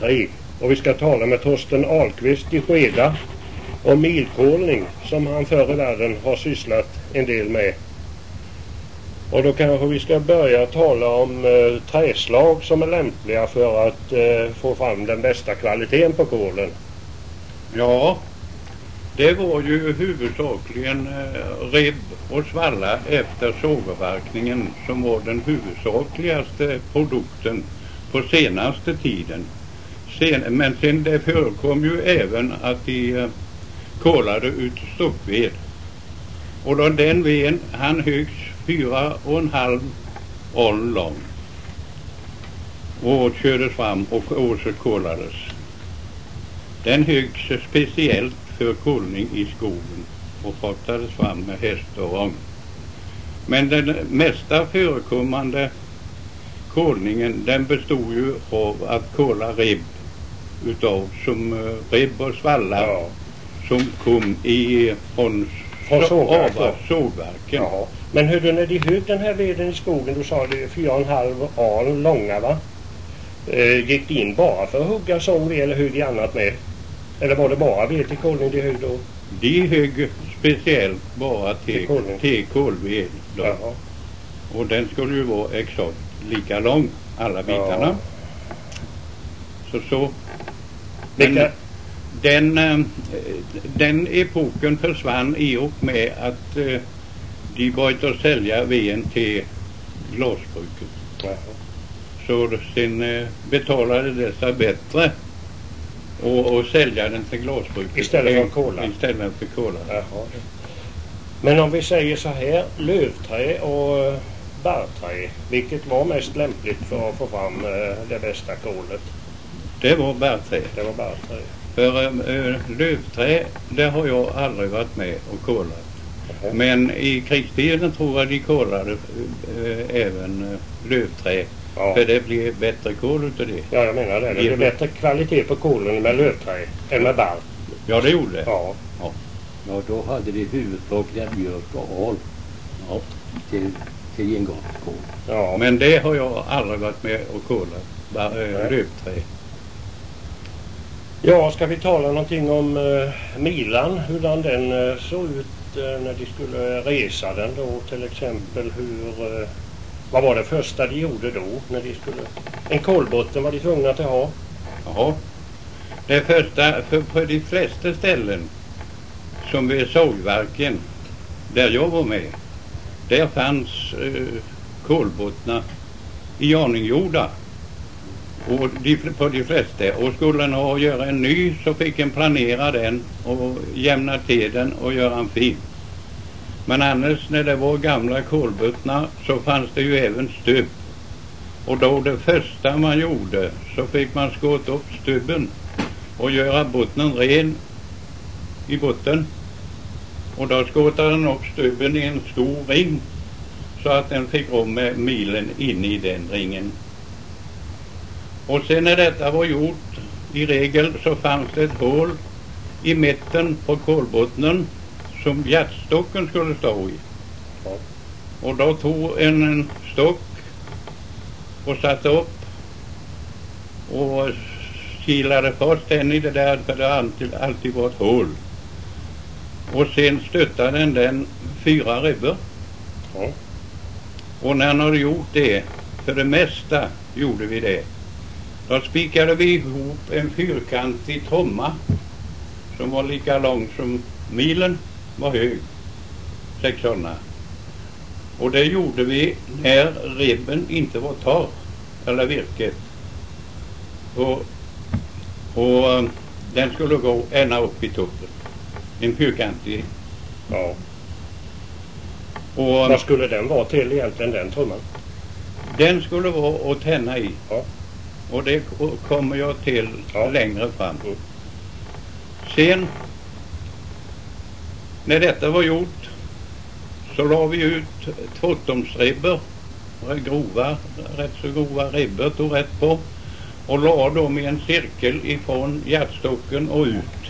lövträd. Och vi ska tala med Torsten Ahlqvist i Skeda om milkolning som han förr i världen har sysslat en del med. Och då kanske vi ska börja tala om träslag som är lämpliga för att få fram den bästa kvaliteten på kolen. Ja, det var ju huvudsakligen rebb och svalla efter sågavverkningen som var den huvudsakligaste produkten på senaste tiden. Men sen det förekom ju även att de kolade ut stockved. Och då den veden han högst 4,5 aln lång och kördes fram och också kolades. Den högst speciellt för kolning i skogen och fraktades fram med häst och vagn. Men den mesta förekommande kolningen den bestod ju av att kola rebb utav som rebb och svalla som kom från sågverken. Ja. Men hur du när de högg den här veden i skogen, du sa det 4,5 aln långa va? Gick de in bara för att hugga sån ved eller högg de annat med? Eller var det bara ved till kolning de högg då? De högg speciellt bara till kolved då. Och den skulle ju vara exakt lika lång alla bitarna. Så. Men den epoken försvann i och med att de började sälja veden till glasbruket. Så sen betalade det sig bättre och sälja den till glasbruket istället för kola. Men om vi säger så här, lövträ och barrträ, vilket var mest lämpligt för att få fram det bästa kolet? Det var barrträ. För lövträ, det har jag aldrig varit med och kolat. Men i krigstiden tror jag de kolade även lövträ. För det blir bättre kol utav det. Ja, jag menar det. Det blir bättre kvalitet på kolen med lövträ än med barr. Ja, det gjorde det. Ja, då hade vi huvudsakligen mjölk och al till engångskol. Ja, men det har jag aldrig varit med och kolat. Lövträ. Ja, ska vi tala någonting om milan, hur den såg ut när de skulle resa den då, till exempel vad var det första de gjorde då när de skulle, en kolbotten var de tvungna att ha? Ja, det första på de flesta ställen som vid sågverken där jag var med, där fanns kolbottnar i aningjorda. Och på de flesta. Och skulle en ha göra en ny så fick en planera den och jämna till den och göra en fin. Men annars när det var gamla kolbottnar så fanns det ju även stubb. Och då det första man gjorde så fick man skåta upp stubben och göra bottnen ren i botten. Och då skåtade den upp stubben i en stor ring så att den fick rum med milen in i den ringen. Och sen när detta var gjort, i regel så fanns det ett hål i mitten på kolbottnen som hjärtstocken skulle stå i. Och då tog en stock och satte upp och kilade fast den i det där för det alltid var ett hål. Och sen stöttade den 4 ribbor. Och när han hade gjort det, för det mesta gjorde vi det. Då spikade vi ihop en fyrkantig tromma som var lika lång som milen var hög. 6 sådana. Och det gjorde vi när ribben inte var torr eller virket. Och den skulle gå ända upp i toppen. En fyrkantig. Ja. Och vad skulle den vara till egentligen, den trumman? Den skulle vara att tända i. Ja. Och det kommer jag till längre fram. Sen när detta var gjort så la vi ut 2-tumsribbor, rätt så grova ribbor tog rätt på, och la dem i en cirkel ifrån hjärtstocken och ut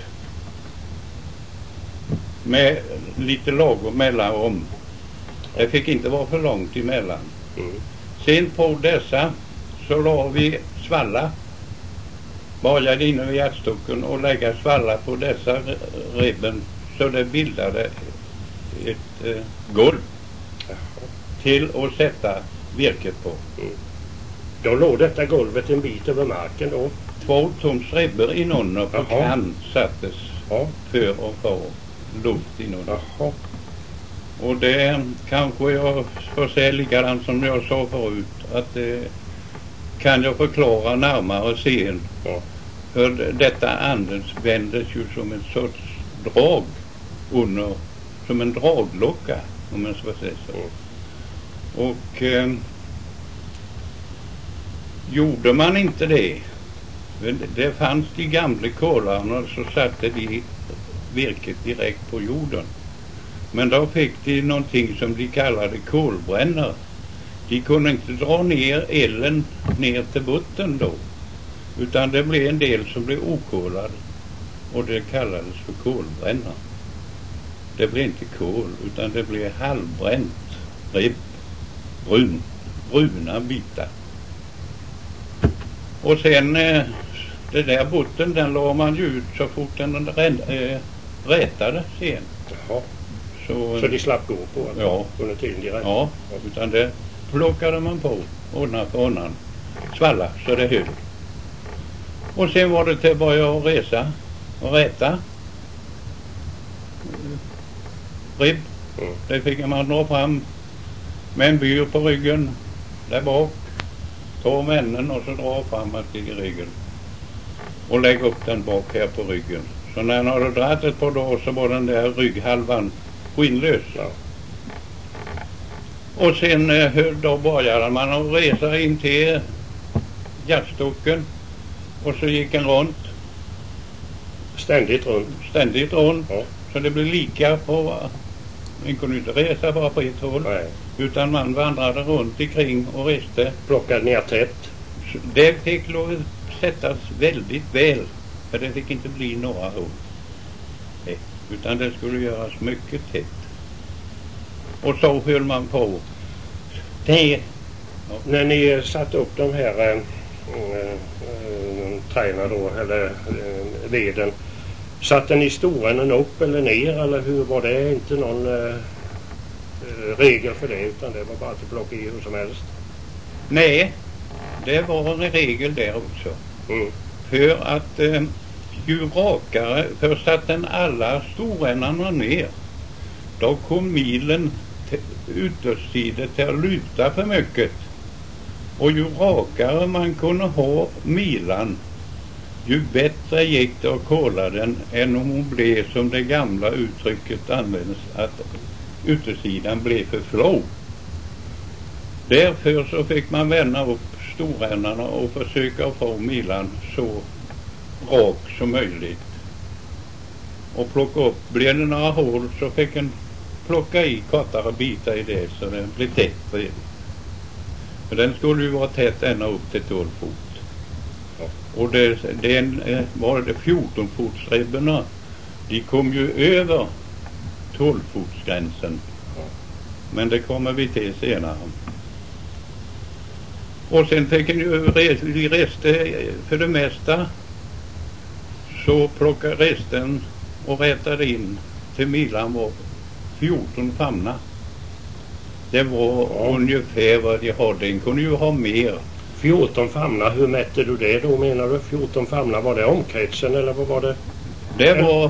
med lite lagom mellanrum. Det fick inte vara för långt emellan. Sen på dessa så la vi svalla baja det inne vid hjärtstocken och lägga svallar på dessa ribben så det bildade ett golv till att sätta virket på. Då låg detta golvet en bit över marken då? 2 tons ribbor inunder på kant sattes för att få luft inunder. Och det kanske jag får säga likadant som jag sa förut, att det kan jag förklara närmare sen. För detta användes ju som en sorts drag under, som en draglocka, om man ska säga så. Och gjorde man inte det fanns de gamla kolarna, så satte de virket direkt på jorden. Men då fick de någonting som de kallade kolbrännare. De kunde inte dra ner elen ner till botten då, utan det blev en del som blev okolad, och det kallades för kolbrännare. Det blev inte kol, utan det blev halvbränt ribb, bruna bitar. Och sen det där botten, den la man ju ut så fort den rätade sen. Så de slapp gå på under tiden de rätade? Ja, utan det plockade man på undan för undan, svalla så det höll. Och sen var det till att börja resa och räta ribb. Det fick man dra fram med en byr på ryggen där bak, ta männen och så dra fram till ryggen och lägga upp den bak här på ryggen. Så när han hade dragit ett par dagar så var den där rygghalvan skinnlös. Och sen då började man att resa in till hjärtstocken, och så gick en runt. Ständigt runt. Så det blev lika på, man kunde inte resa bara på ett håll. Utan man vandrade runt omkring och reste. Plockade ner tätt. Det fick lov att sättas väldigt väl, för det fick inte bli några hål. Utan det skulle göras mycket tätt. Och så höll man på. När ni satte upp de här träna då, eller veden, satte ni storänden upp eller ner, eller hur var det? Inte någon regel för det, utan det var bara att plocka i hur som helst? Nej, det var en regel där också. För att ju rakare, för satten alla storändarna ner, då kom milen yttersidan till att luta för mycket. Och ju rakare man kunde ha milan, ju bättre gick det att kolla den än om hon blev, som det gamla uttrycket används, att yttersidan blev för flå. Därför så fick man vända upp storändarna och försöka få milan så rak som möjligt. Och plocka upp, blev det några hål så fick en plocka i kortare bitar i det så den blev tätt. För den skulle ju vara tätt ända upp till 12 fot. Och var det 14-fotsribborna, de kom ju över 12-fotsgränsen. Men det kommer vi till senare. Och sen fick vi reste för det mesta, så plockade resten och rättade in till milan var 14 famnar. Det var ungefär vad de hade. Den kunde ju ha mer. 14 famnar, hur mätte du det då, menar du? 14 famnar, var det omkretsen eller vad var det? Det var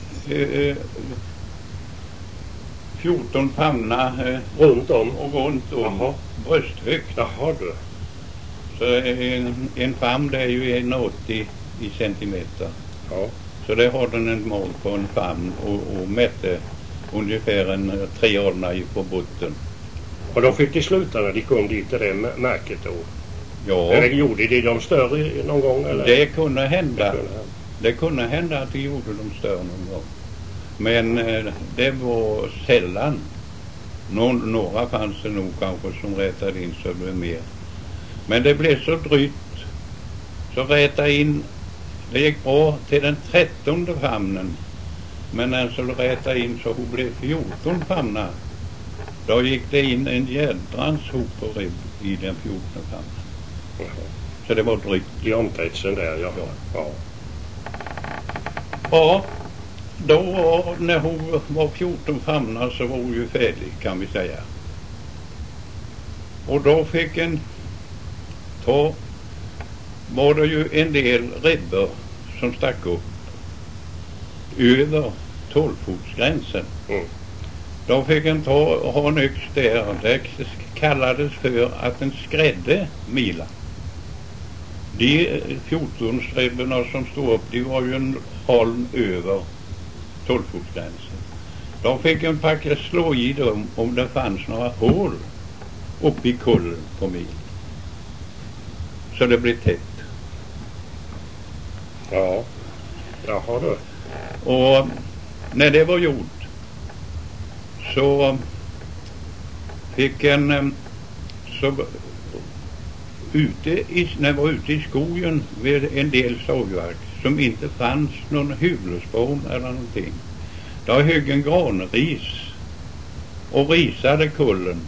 14 famnar runt om brösthögt. Jaha du. Så en famn, det är ju 1,80 i centimeter. Så det har den en mål på en famn och mätte ungefär en 3 ornar på botten. Och då fick de sluta när de kom dit till det märket då? Ja. Eller gjorde de större någon gång? Eller? Det kunde hända. Det kunde hända att de gjorde de större någon gång. Men det var sällan. Några fanns det nog kanske som rätade in så blev mer. Men det blev så drygt. Så rätade in. Det gick bra till den 13:e famnen. Men när så rätade in så hon blev 14 famnar. Då gick det in en jädrans hop och ribb i den 14:e famnen. Så det var drygt. I omkretsen där, ja. Ja. Ja, då var, när hon var 14 famnar så var hon ju färdig kan vi säga. Och då fick en var det ju en del ribbor som stack upp över 12-fotsgränsen. Då fick en ha en yx där. Det kallades för att en skrädde mila. De 14-ribborna som stod upp, de var ju en halm över 12-fotsgränsen. Då fick en packa slå i dem om det fanns några hål uppe i kullen på mil. Så det blev tätt. Ja. Jaha du. Och när det var gjort så fick en när jag var ute i skogen vid en del sågverk som inte fanns någon huvudspån eller någonting. Då högg en granris och risade kullen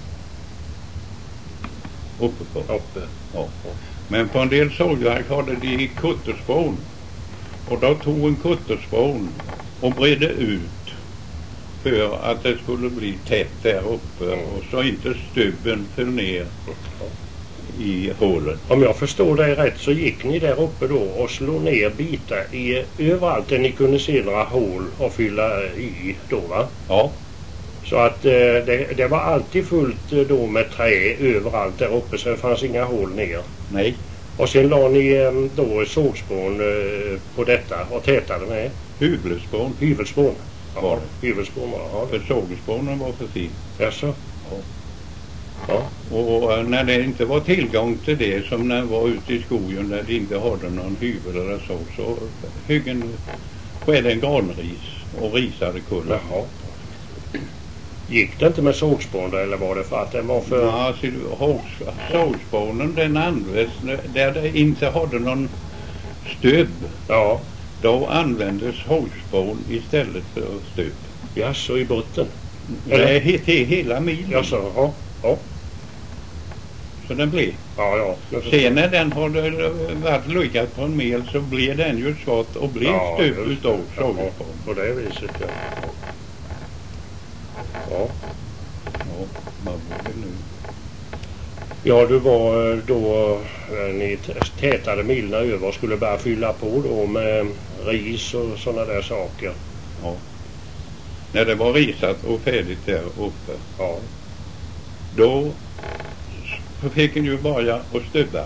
uppe. Ja. Men på en del sågverk hade de kutterspån. Och då tog en kutterspån och bredde ut för att det skulle bli tätt där uppe och så inte stubben föll ner i hålet. Om jag förstår dig rätt så gick ni där uppe då och slog ner bitar överallt där ni kunde se några hål och fylla i då, va? Ja. Så att det var alltid fullt då med trä överallt där uppe så det fanns inga hål ner. Nej. Och sen la ni då sågspån på detta och tätade med? Hyvelspån. Hyvelspån? Ja. Hyvelspån var det. För sågspånen var för fin. Jaså? Ja. Ja. Och när det inte var tillgång till det som när jag var ute i skogen där det inte hade någon hyvel eller så hyggen skedde en granris och risade kullen. Jaha. Gick det inte med sågspån då, eller var det för att den var för... Ja, sågspånen den användes där det inte hade någon stubb. Ja. Då användes sågspån istället för stubb. Jaså, i botten? Det hette hela milen. Jaså, ja. Ja. Så den blev. Ja. Sen när den hade varit lyckad på en mil så blev den ju svart och blev stubb utav sågspån. På det viset, ja. Ja. Ja, vad var det nu? Ja, du var då ni tätade milna över och skulle bara fylla på då med ris och sådana där saker. Ja. När det var risat och färdigt där uppe. Ja. Då fick en ju börja och stubba.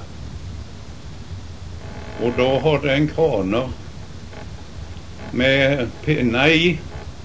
Och då hade en kraner med pinna i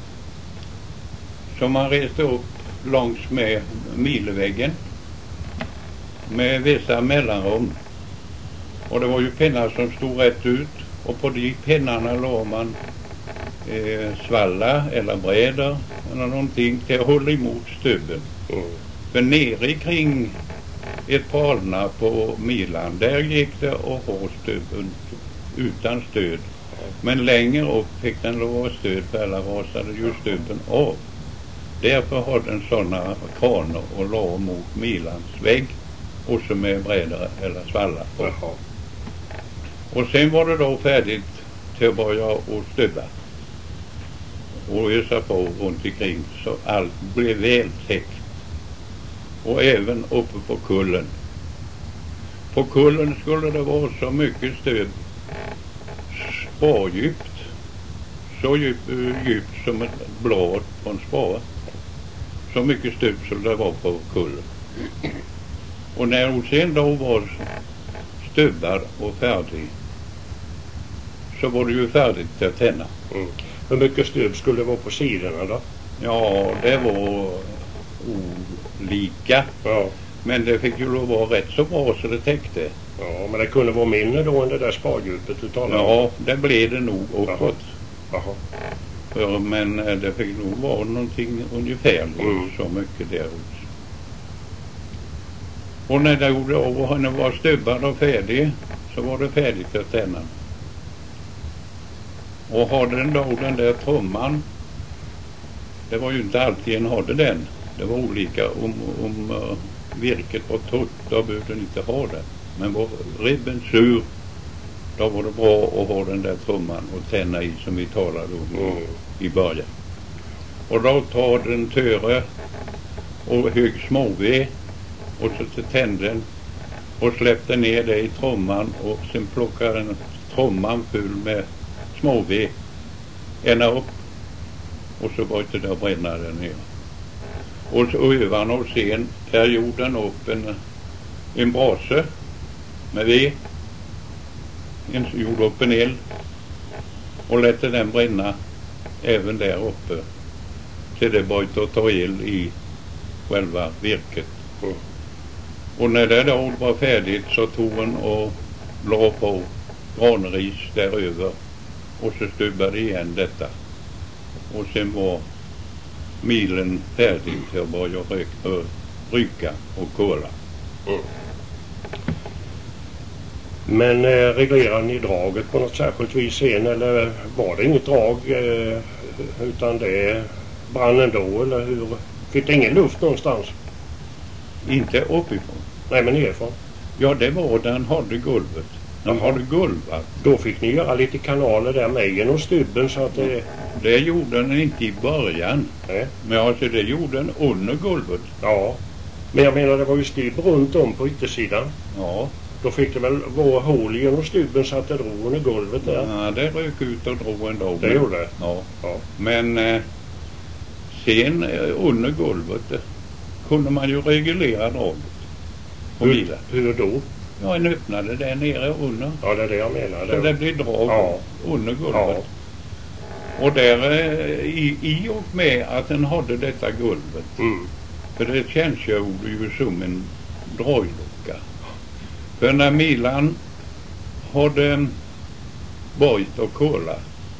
som man reste upp långs med milväggen med vissa mellanrum. Och det var ju pinnar som stod rätt ut och på de pinnarna låg man svalla eller brädor eller någonting till att hålla emot stubben. För nere kring ett palna på milan där gick det att ha stubben utan stöd. Men längre upp fick den lov att stöd för alla rasade ju stubben av. Därför har den sådana kraner och la mot milans vägg och så med brädor eller svalla på. Och sen var det då färdigt till att börja och stubba och ösa på runt omkring så allt blev väl täckt. Och även uppe på kullen. På kullen skulle det vara så mycket stöd spardjupt. Så djupt som ett blad på en spade. Så mycket stöd som det var på kullen. Och när hon sen då var stubbad och färdig så var det ju färdigt att tända. Hur mycket stubb skulle det vara på sidorna då? Ja, det var olika. Ja. Men det fick ju vara rätt så bra så det täckte. Ja, men det kunde vara mindre då än det där spardjupet du talade om. Ja, det blev det nog uppåt. Jaha. Men det fick nog vara någonting ungefär så mycket där ute. Och när det gjorde av och henne var stubbad och färdig så var det färdigt att tända. Och hade den då den där trumman, det var ju inte alltid en hade den. Det var olika om virket var torrt, då behövde den inte ha det. Men var ribben sur, då var det bra att ha den där trumman och tända i som vi talade om i början. Och då tar den töre och hög småved och så till tänden och släppte ner det i trumman och sen plockar den trumman full med småved ända upp och så var det där bränna den ner. Och så övan och sen där gjorde den upp en brase med ved. Gjorde upp en eld och lät den bränna även där uppe till det började att ta eld i själva virket. Och när det då var färdigt så tog hon och la på granris däröver och så stubbade igen detta. Och sen var milen färdig till att börja ryka och kola. Men reglerade ni draget på något särskilt vis sen eller var det inget drag utan det brann ändå eller hur? Fick det ingen luft någonstans? Inte uppifrån. Nej, men nerifrån. Ja, det var den hade golvet. Den hade golvat. Då fick ni göra lite kanaler där med genom stubben så att det... Det gjorde den inte i början. Nej. Men alltså det gjorde den under golvet. Ja. Men jag menar det var ju stubb runt om på yttersidan. Ja. Då fick det väl vara hål genom stubben så att det drog under golvet där. Ja, det rök ut och drog ändå. Det gjorde det? Ja. Men sen under golvet kunde man ju reglera draget. Hur då? Ja, en öppnade där nere under. Ja, det är det jag menar. Så det blir drag under golvet. Ja. Och där i och med att den hade detta golvet. För det tjänstgjorde ju som en draglucka. För när milan hade böjt och kola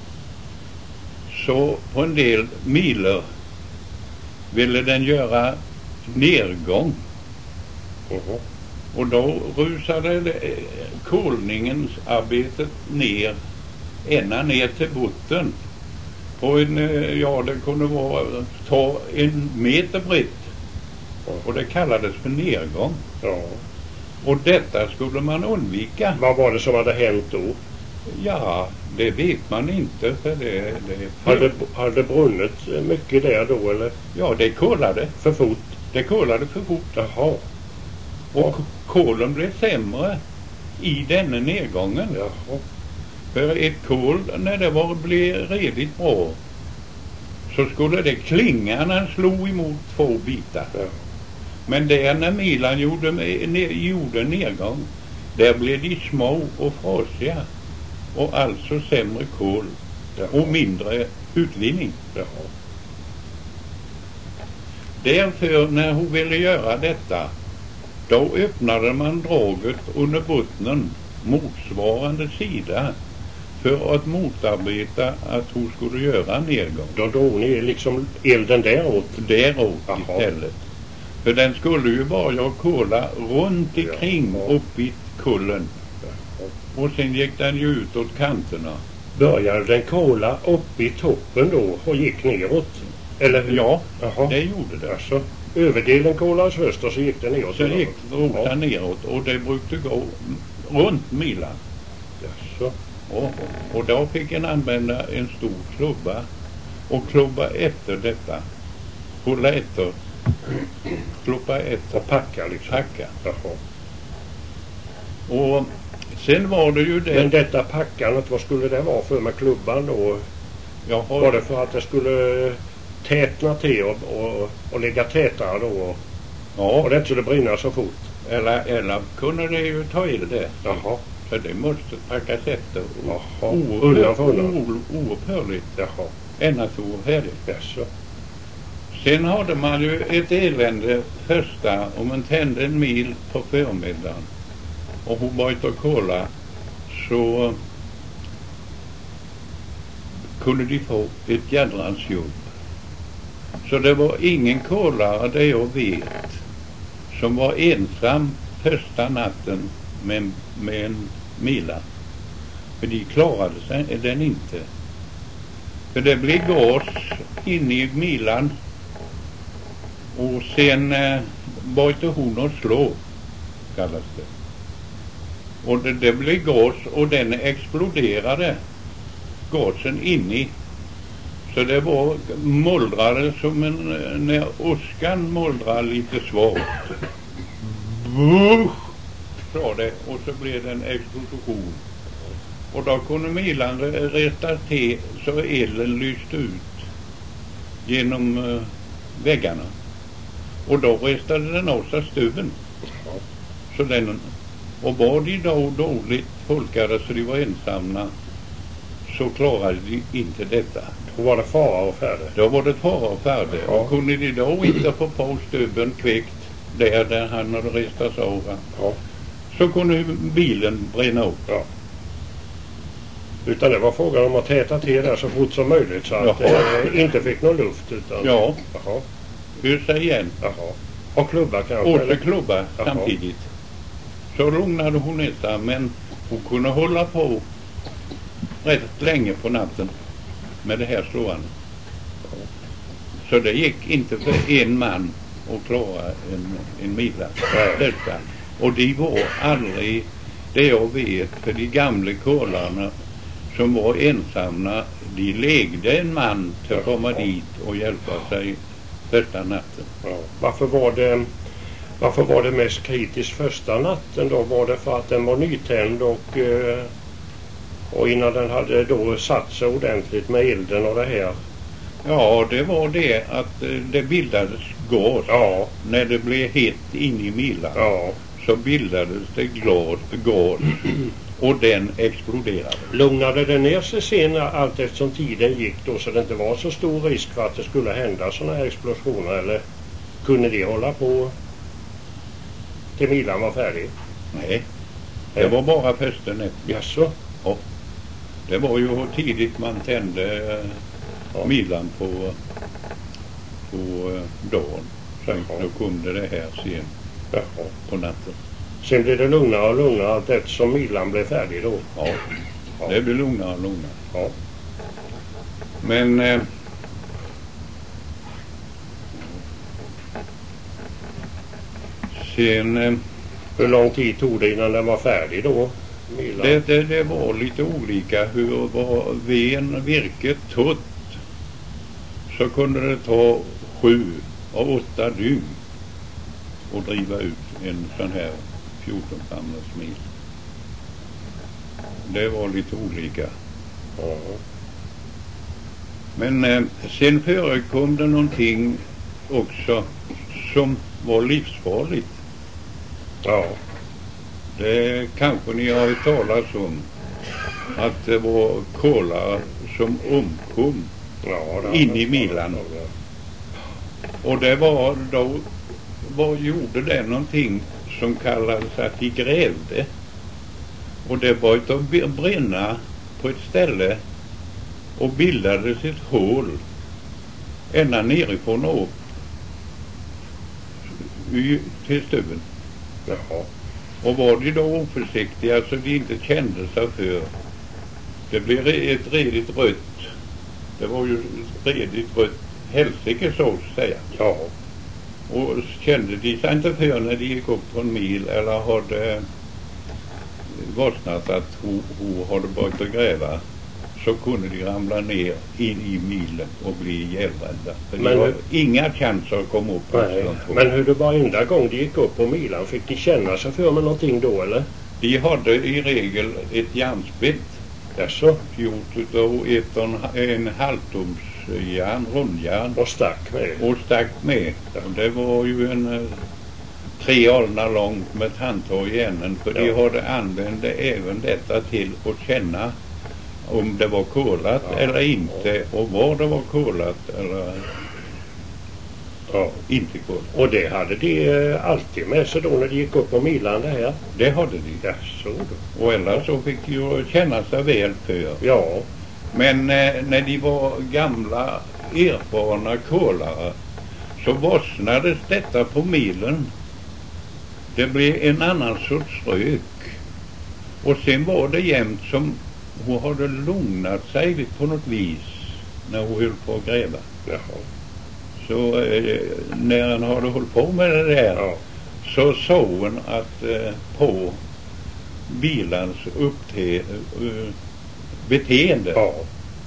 så på en del miler ville den göra nedgång. Och då rusade kolningens arbetet ner ända ner till botten på en, ja det kunde vara ta en meter brett och det kallades för nedgång. Ja. Och detta skulle man undvika. Vad var det som hade hänt då? Ja, det vet man inte för det hade brunnit mycket där då eller? Ja, det kolade för fort. Det kolade för fort. Jaha. Och kolen blev sämre i denna nedgången. Jaha. För ett kol när det blev redigt bra så skulle det klinga när den slog emot två bitar. Ja. Men där när milan gjorde nedgång där blev de små och frasiga och alltså sämre kol. Jaha. Och mindre utvinning. Jaha. Därför när hon ville göra detta då öppnade man draget under bottnen motsvarande sida för att motarbeta att hon skulle göra nedgång. Då drog ni liksom elden däråt? Däråt istället. För den skulle ju bara kola runt omkring upp i kullen. Och sen gick den ju ut åt kanterna. Började den kola upp i toppen då och gick neråt? Eller hur? Ja, det gjorde det. Alltså, överdelen kolades först och så gick den neråt? Så gick den neråt och det brukade gå runt milan. Jaså. Och då fick en använda en stor klubba och klubba efter detta. Hålla efter. Klubba efter. Och packa liksom. Packa. Jaha. Och sen var det ju det. Men detta packandet, vad skulle det vara för med klubban då? Var det för att det skulle tätna till och ligga tätare då? Och det skulle brinna så fort? Eller kunde det ju ta i det. Jaha. Så det måste packas efter. Oupphörligt. Jaha. Ända så färdigt. Jaså. Sen hade man ju ett elände första om man tände en mil på förmiddagen och hon började kola så kunde de få ett jädrans jobb. Så det var ingen kolare det jag vet som var ensam första natten med en mila. För de klarade sig den inte. För det blev gas inne i milan och sen började hon att slå, kallas det. Och det blev gas och den exploderade, gasen inni. Så det var mullrade som när åskan mullrar lite svagt. Vuh! Sa det, och så blev det en explosion. Och då kunde Milan resta till så elen lyste ut genom väggarna. Och då restade den av sig stuven. Så den, och var de då dåligt folkade så de var ensamma, så klarade de inte detta. Då var det fara och färde. Då var det fara och färde. Ja. Och kunde de då inte få på stuven kvickt där han hade restats av, ja, så kunde bilen brinna upp. Ja. Utan det var frågan om att täta till där så fort som möjligt så att det inte fick någon luft. Utan... Ja. Jaha. Ösa igen. Jaha. Och klubba kanske? Och klubba samtidigt. Så lugnade hon inte, men hon kunde hålla på rätt länge på natten med det här slående. Så det gick inte för en man att klara en middag. Detta. Och de var aldrig, det jag vet, för de gamla kolarna som var ensamma, de lägde en man till att komma dit och hjälpa sig första natten. Ja. Varför var det mest kritiskt första natten då? Var det för att den var nytänd och innan den hade då satt sig ordentligt med elden och det här? Ja, det var det att det bildades gas. Ja. När det blev hett in i Milan, ja, så bildades det gas och den exploderade. Lugnade det ner sig sen allt eftersom tiden gick då, så det inte var så stor risk för att det skulle hända sådana här explosioner, eller kunde de hålla på till Milan var färdig? Nej, det var bara festen efter. Jaså? Ja. Det var ju tidigt man tände Milan på dagen. Sen då kom det här sen på natten. Sen blev det lugnare och lugnare allt eftersom Milan blev färdig då? Ja, det blev lugnare och lugnare. Ja. Men sen... Hur lång tid tog det innan den var färdig då? Det var lite olika. Hur var virket tutt så kunde det ta 7 och 8 dygn att driva ut en sån här 14-famners mil. Det var lite olika. Ja. Men sen förekom det någonting också som var livsfarligt. Ja. Det kanske ni har hört talas om, att det var kolar som omkom in i Milan. Och det var då gjorde det någonting som kallades att de grävde. Och det var att brinna på ett ställe och bildades ett hål ända nerifrån och upp till stuven. Jaha. Och var de då oförsiktiga så de inte kände sig för, det blev ett redigt rött, det var ju ett redigt rött helsike så att säga. Ja. Och kände de sig inte för när de gick upp på en mil eller hade varsnat att hon hade börjat att gräva, så kunde de ramla ner in i milen och bli ihjälbrända. För det var inga chanser att komma upp. Men hur det var enda gång de gick upp på Milan, fick de känna sig för med någonting då eller? De hade i regel ett järnspett. Jaså? Gjort av en halvtums järn, rundjärn. Och stack med. Ja. Och det var ju en 3 alnar långt med ett handtag i änden. För de hade använt även detta till att känna om det var kolat eller inte, och var det var kolat eller inte kolat. Och det hade de alltid med sig då när de gick upp på Milan det här? Det hade de. Ja, så då. Och eller så fick de ju känna sig väl för. Ja. Men när de var gamla erfarna kolare så varsnades detta på milen. Det blev en annan sorts rök. Och sen var det jämt som hon hade lugnat sig på något vis när hon höll på att gräva. Jaha. Så när han hade hållit på med det där så såg hon att på bilans beteende. Ja.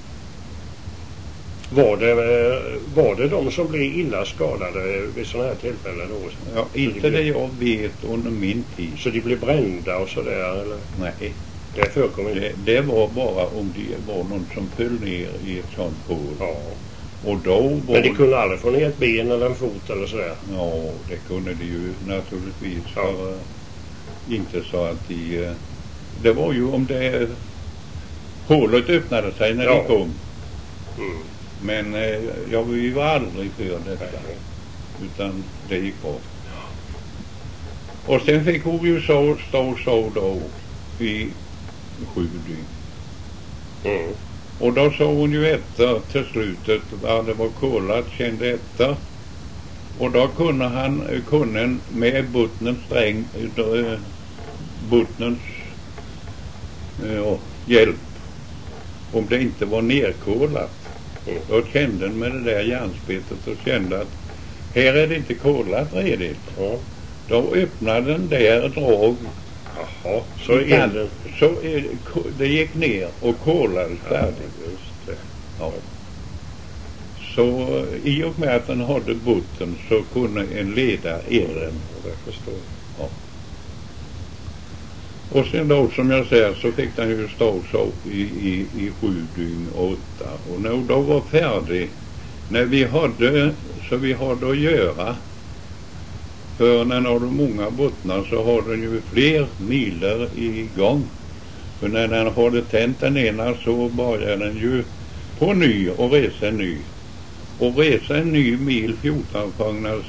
Var det de som blev illa skadade vid sådana här tillfällen då? Ja, inte det jag vet under min tid. Så de blev brända och sådär eller? Nej. Det förekom inte. Det var bara om det var någon som föll ner i ett sånt hål. Ja. Och då var... Men de kunde aldrig få ner ett ben eller en fot eller sådär? Ja, det kunde de ju naturligtvis. Ja. För, inte så att de... Det var ju om det... Hålet öppnade sig när de kom. Mm. Men vi var aldrig för detta. Utan det gick bra. Och sen fick hon ju stå då i 7 dygn. Mm. Och då sa hon ju efter till slutet vad det var kolat, kände efter. Och då kunde med bottnens hjälp, om det inte var nerkolat. Då kände den med det där järnspetet och kände att här är det inte kolat redigt. Ja. Då öppnade den där drag. Jaha, så det gick ner och kolades färdigt. Just det. Ja. Så i och med att den hade botten så kunde en leda elden. Det förstår jag. Ja. Och sen då som jag säger så fick den ju stå så i 7 dygn och 8. Och när då var färdig, när vi hade att göra, för när den hade många bottnar så har den ju fler miler igång. För när den hade tänt den ena så började den ju på ny och resa en ny. Och resa en ny mil 14 fagnars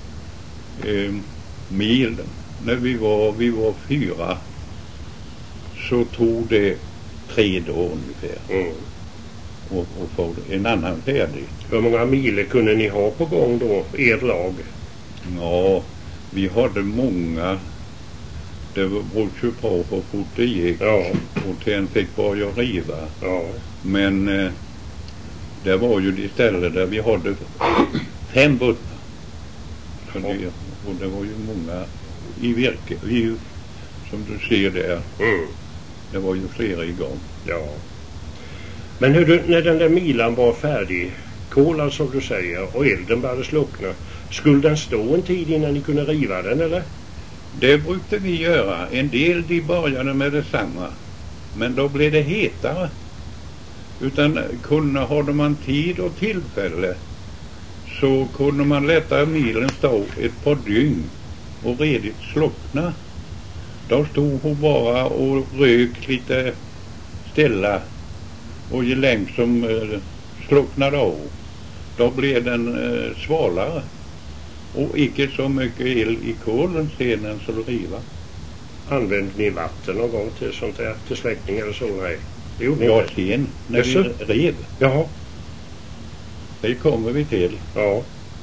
mil. När vi var 4 så tog det 3 dagar ungefär. Mm. Och få en annan färdig. Hur många miler kunde ni ha på gång då, ert lag? Ja, vi hade många. Det berodde ju på hur fort det gick. Ja. Och sen fick börja riva. Ja. Men det var ju de ställen där vi hade 5 bottnar. Och det var ju många i virke. Som du ser där. Mm. Det var ju flera igång. Ja. Men när den där milan var färdig, kolad som du säger, och elden började slockna, skulle den stå en tid innan ni kunde riva den eller? Det brukade vi göra. En del de började med detsamma. Men då blev det hetare. Utan hade man tid och tillfälle så kunde man lätta milen stå ett par dygn och redigt slockna. Då stod hon bara och rök lite stilla och ju längre som slocknade av, då blev den svalare och icke så mycket el i kolen sedan så riva. Använde ni vatten någon gång till sånt där, till släckning eller så? Nej. Det gjorde Ja, ni sen när vi rev. Jaha. Det kommer vi till. Ja.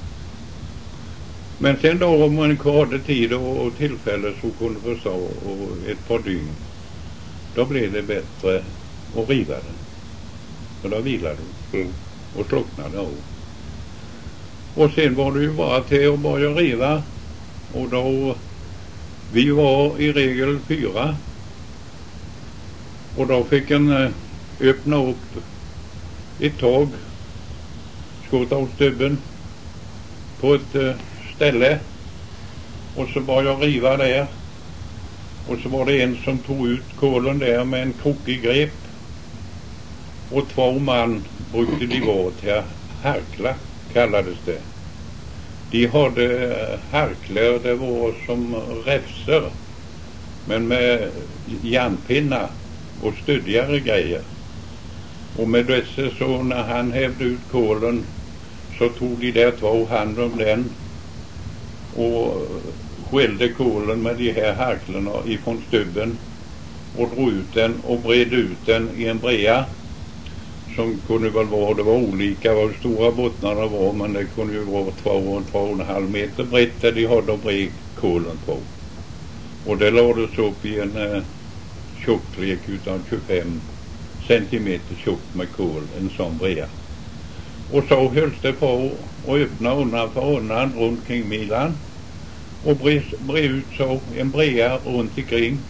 Men sen då om man hade tid och tillfälle så kunde förstå och ett par dygn, då blev det bättre att riva den. För då vilade den och slocknade av. Och sen var det ju bara till att börja riva. Och då, vi var i regel 4. Och då fick en öppna upp ett tag, skotavstubben på ett ställe. Och så började riva där. Och så var det en som tog ut kolen där med en krokig grep. Och 2 man brukade de vara till harkla, kallades det. De hade harklor, det var som räfser. Men med järnpinnar och stöddigare grejer. Och med dessa så när han hävde ut kolen så tog de där 2 hand om den. Och skällde kolen med de här harklorna ifrån stubben. Och drog ut den och bred ut den i en brea. Som kunde väl vara, det var olika vad stora bottnarna var, men det kunde ju vara 2,5 meter brett där de hade att bre kolen på. Och det lades upp i en tjocklek utan 25 centimeter tjock med kol, en sån brea. Och så hölls det på och öppna undan för undan runt kring milan och bre ut så en brea runt omkring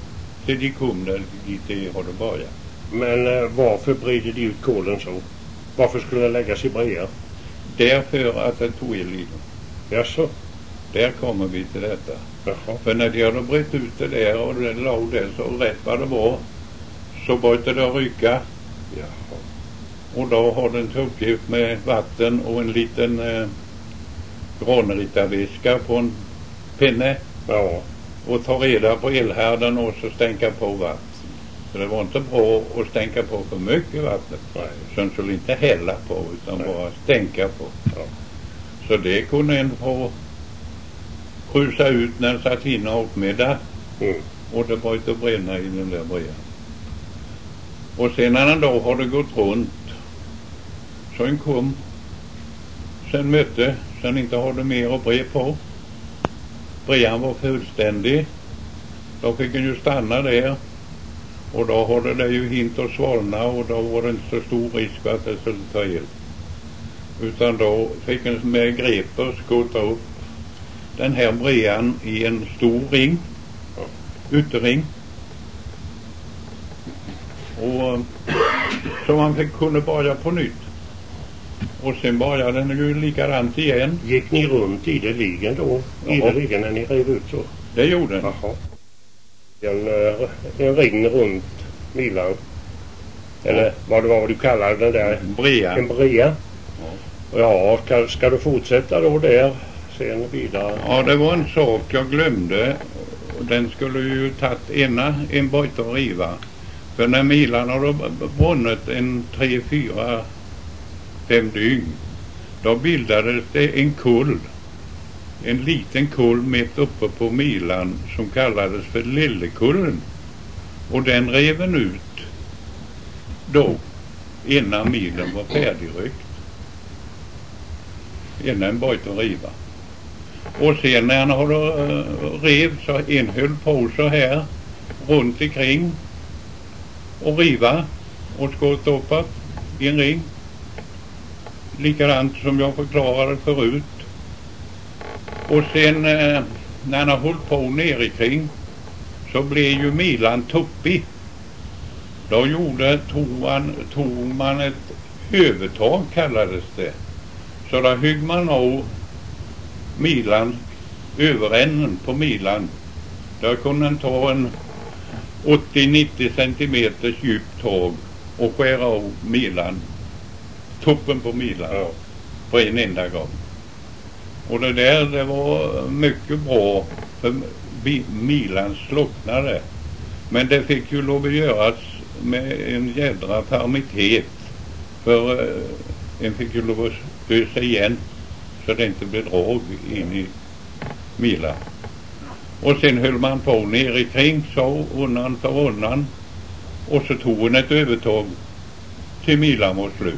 till de kom där dit de hade börjat. Men varför bredde de ut kolen så? Varför skulle den läggas i brea? Därför att det tog eld. Jaså? Där kommer vi till detta. Jaha. För när de hade brett ut det där och det låg där så rätt vad det var, så började det rycka. Jaha. Och då har den till uppgift med vatten och en liten granryttarviska på en pinne. Ja. Och ta reda på elhärden och så stänka på vatten. Så det var inte bra att stänka på för mycket vatten. Nej. Sen skulle inte hälla på utan Nej. bara stänka på. Ja. Så det kunde en få skjusa ut när den satt inne och middag. Mm. Och det började bränna i den där brean. Och sen när den då hade gått runt så en kom sen mötte sen inte hade mer att bre på. Brean var fullständig. Då fick den ju stanna där. Och då hade det ju hint att svalna och då var det inte så stor risk att det skulle ta eld. Utan då fick en med greper skjuta upp den här brean i en stor ring. Ytterring. Och så man kunde börja på nytt. Och sen började den ju likadant igen. Gick ni runt ideligen då? Ja. Ideligen när ni rev ut så? Det gjorde den. Jaha. En ring runt Milan. Eller vad det var du kallade den där? Brea. En brea. Ja, ska du fortsätta då där sen vidare? Ja, det var en sak jag glömde. Den skulle ju tagit en bojt att riva. För när Milan hade brunnit en 3, 4, 5 dygn, då bildades det en kull. En liten kull mitt uppe på Milan som kallades för Lillekullen. Och den reven ut då innan Milan var färdigryckt. Innan en bojt att riva. Och sen när han hade rev så höll på så här runt omkring och riva och skott uppåt i en ring. Likadant som jag förklarade förut. Och sen när han har hållit på ner kring så blev ju Milan tuppig. Då tog man ett övertag kallades det. Så då högg man av Milan, överänden på Milan. Där kunde man ta en 80-90 centimeters djupt tag och skära av Milan. Toppen på Milan på en enda gång. Och det var mycket bra för Milan slocknade. Men det fick ju lov att göras med en jädra fermitet. För en fick ju lov att ösa igen så det inte blev drag in i Milan. Och sen höll man på ner kring så undan för undan. Och så tog hon ett övertag till Milan var slut.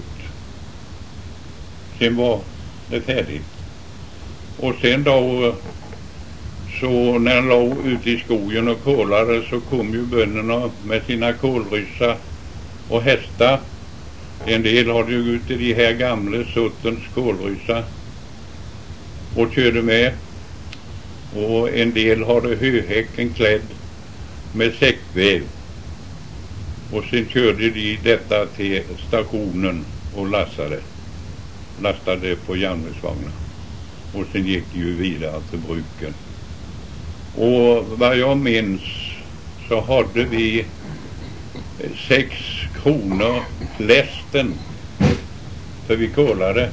Sen var det färdigt. Och sen då så när han låg ute i skogen och kolade så kom ju bönderna med sina kolryssar och hästar. En del hade ju ut i de här gamla suttens kolryssar och körde med. Och en del hade höhäcken klädd med säckväv. Och sen körde de detta till stationen och lastade på järnvägsvagnar. Och sen gick de ju vidare till bruken. Och vad jag minns så hade vi 6 kronor lästen för vi kolade.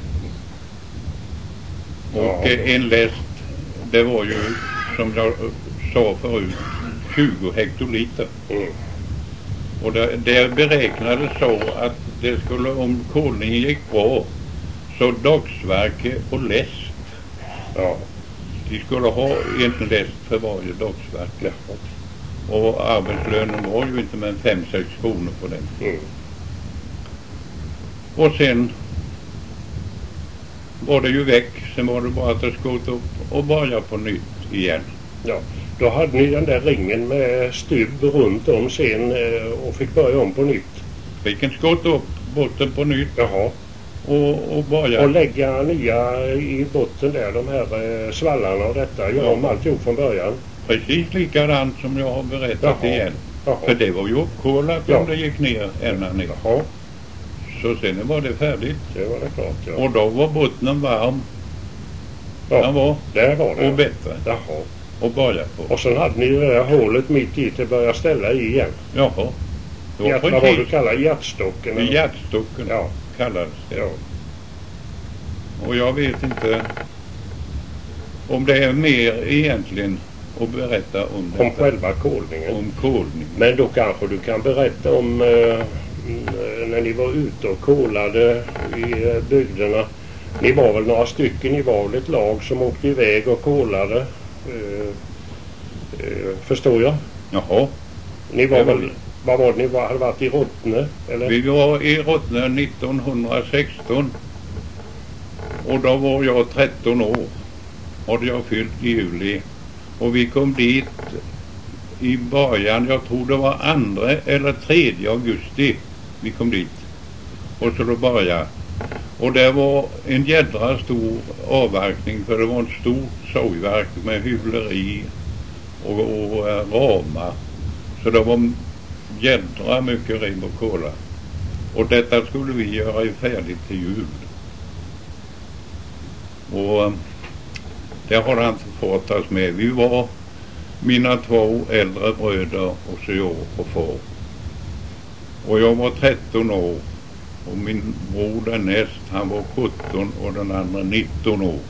Och en läst, det var ju som jag sa förut 20 hektoliter. Och det beräknades så att det skulle, om kolningen gick bra, så dagsverke och läst. Ja. De skulle ha en läst för varje dagsverke. Och arbetslönen var ju inte mer än 5-6 kronor på den. Och sen var det ju väck. Sen var det bara att det skott upp och börja på nytt igen. Ja, då hade ni den där ringen med stubb runt om sen och fick börja om på nytt. Fick en skott upp botten på nytt. Jaha. Och börja. Och lägga nya i botten där, de här svallarna och detta. Gör om alltihop från början. Precis likadant som jag har berättat igen. Jaha. För det var ju uppkolat Ja. om det gick ner ända ner. Jaha, Så sen var det färdigt. det var det klart, ja. Och då var bottnen varm. Ja, Den var där var det. och bättre Jaha. att börja på. Och sen hade ni det där hålet mitt i till att börja ställa i igen. Jaha. Det var Vad du precis kallar hjärtstocken? i eller? hjärtstocken Ja. kallades det. Ja. Och jag vet inte om det är mer egentligen att berätta om Om detta. själva kolningen. Om kolning. Men då kanske du kan berätta om när ni var ute och kolade i bygderna. Ni var väl några stycken, ni var väl ett lag som åkte iväg och kolade. Förstår jag. Jaha. Ni var Det var väl, vi. vad var det, ni hade varit i Rottne? Eller? Vi var i Rottne 1916 och då var jag 13 år. Hade jag fyllt i juli. Och vi kom dit i början, jag tror det var 2 eller 3 augusti vi kom dit. Och så då började. Och det var en jädra stor avverkning, för det var en stor sågverk med hyvleri och ramar. Så det var jädra mycket ribb och kola. Och detta skulle vi göra färdigt till jul. Och det har han fått oss med. Vi var mina 2 äldre bröder och så jag och far. Och jag var 13 år. Och min bror den näst, han var 17 och den andra 19 år.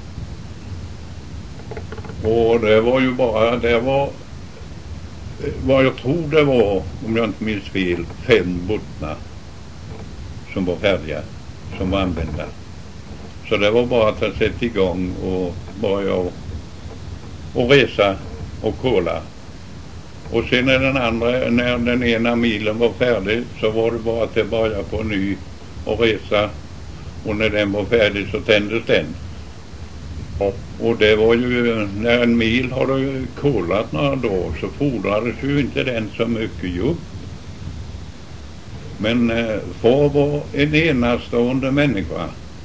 Och det var ju bara, det var vad jag tror det var, om jag inte minns fel, 5 bottnar som var färdiga, som var använda. Så det var bara att sätta igång och börja och resa och kola. Och sen när den ena milen var färdig så var det bara att börja på ny och resa. Och när den var färdig så tändes den. Och det var ju, när en mil har du kolat några dagar så fordrades ju inte den så mycket jobb. Men far var en enastående människa.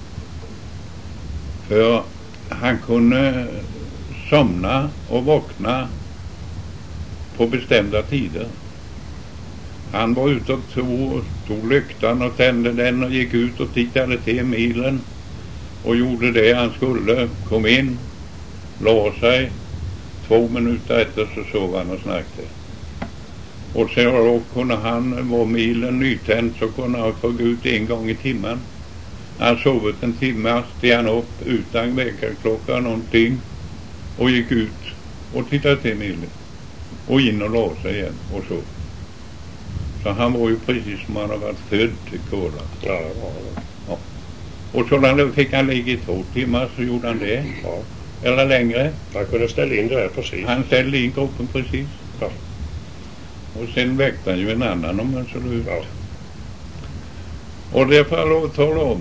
För han kunde somna och vakna på bestämda tider. Han var ute och tog lyktan och tände den och gick ut och tittade till milen och gjorde det han skulle. Kom in, la sig, 2 minuter efter så sov han och snackade. Och sen då kunde han, var milen nytänd, så kunde han få gå ut 1 gång i timmen. Han sovit 1 timme, steg han upp utan väckarklocka någonting och gick ut och tittade till milen. Och in och la sig igen och så. Så han var ju precis som han har varit född till kola. Ja, det var det. Ja. Och så fick han ligga i 2 timmar så gjorde han det. Ja. Eller längre. Han kunde ställa in det där precis. Han ställde in kroppen precis. Ja. Och sen väckte han ju en annan om han såg ut. Ja. Och det får jag lov att tala om.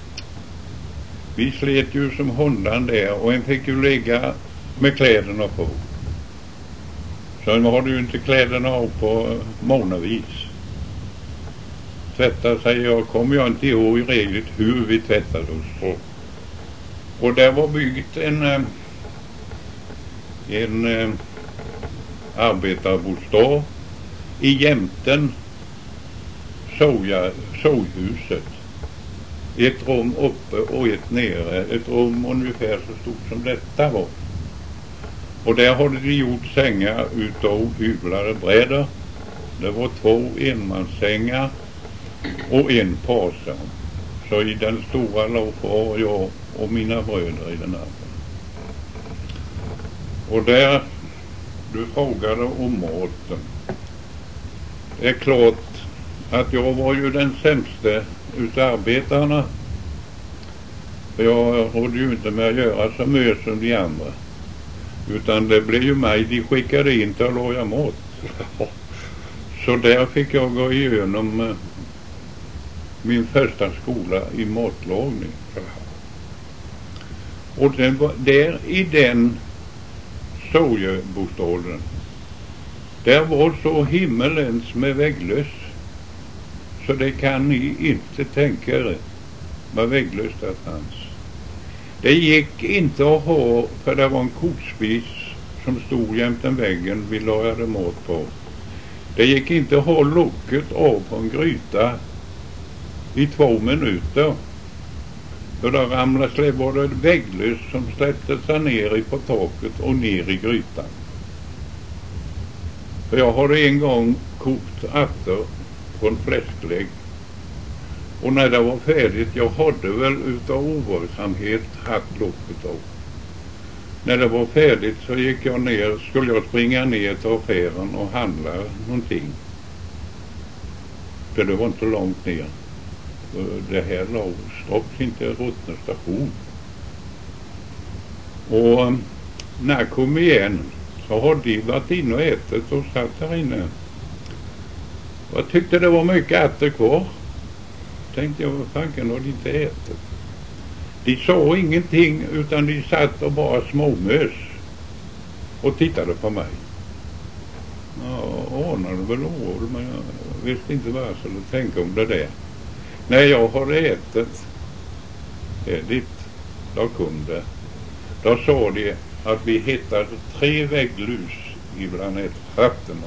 Vi slet ju som hundan där och en fick ju ligga med kläderna på. Så nu har du ju inte kläderna av på månadsvis. Tvätta sig, jag kommer jag inte ihåg i regel hur vi tvättade oss. Mm. Och där var byggt en arbetarbostad i jämten såghuset. Ett rum uppe och ett nere. Ett rum ungefär så stort som detta var. Och där hade de gjort sängar utav hyvlare brädor. Det var 2 enmanssängar och en påse. Så i den stora låg far, jag och mina bröder i den andra. Och där, du frågade om maten. Det är klart att jag var ju den sämsta utav arbetarna. För jag rådde ju inte med att göra så mycket som de andra. Utan det blev ju mig de skickade in till att laga mat. Så där fick jag gå igenom min första skola i matlagning. Och den var, där i den sågbostaden, där var så himmelens med vägglöss. Så det kan ni inte tänka er vad vägglöss det fanns. Det gick inte att ha, för det var en kokspis som stod jämte väggen vi lagade mat på. Det gick inte att ha locket av på en gryta i 2 minuter. För då ramlade var det vägglöss som släppte sig ner på taket och ner i grytan. För jag hade en gång kokt ärtor på en fläsklägg. Och när det var färdigt, jag hade väl utav ovarsamhet haft locket av. När det var färdigt så gick jag ner, skulle jag springa ner till affären och handla någonting. För det var inte långt ner. Det här låg strax inte Rottne station. Och när jag kom igen så har de varit inne och ätit och satt här inne. Och jag tyckte det var mycket ärtor kvar. Tänkte jag, vad fanken har de inte ätit? De sa ingenting utan de satt och bara småmös och tittade på mig. Jag anade väl ord, men jag visste inte vad jag skulle tänka om det där. När jag hade ätit färdigt, då kom det. Då sa de att vi hittade 3 vägglus ibland ättrapporna.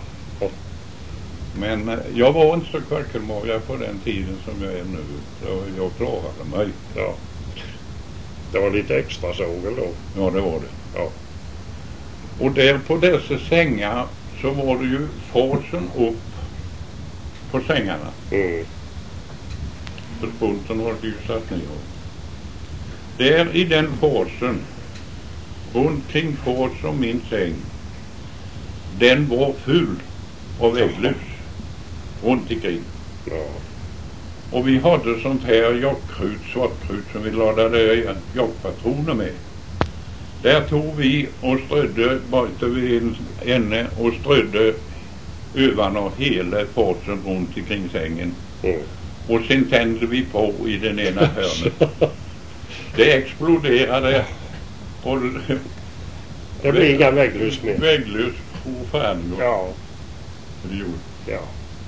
Men jag var inte så kvackelmaga på den tiden som jag är nu. Så jag klarade mig. Ja. Det var lite extra sågel då. Ja, det var det. Ja. Och där på dessa sängar så var det ju farsen upp på sängarna. Mm. För bunten har ju satt ner. Där i den farsen, runt kring fars och min säng, den var full av vägglus runt omkring. Ja. Och vi hade sånt här jaktkrut, svartkrut som vi laddade jaktpatroner med. Där tog vi och strödde bara vid änne och strödde övarna hela farsen runt omkring sängen. Mm. Och sen tände vi på i den ena hörnet. Det exploderade och det blir inga vägglus mer. Vägglus på fan. Ja. Det gjorde. Ja.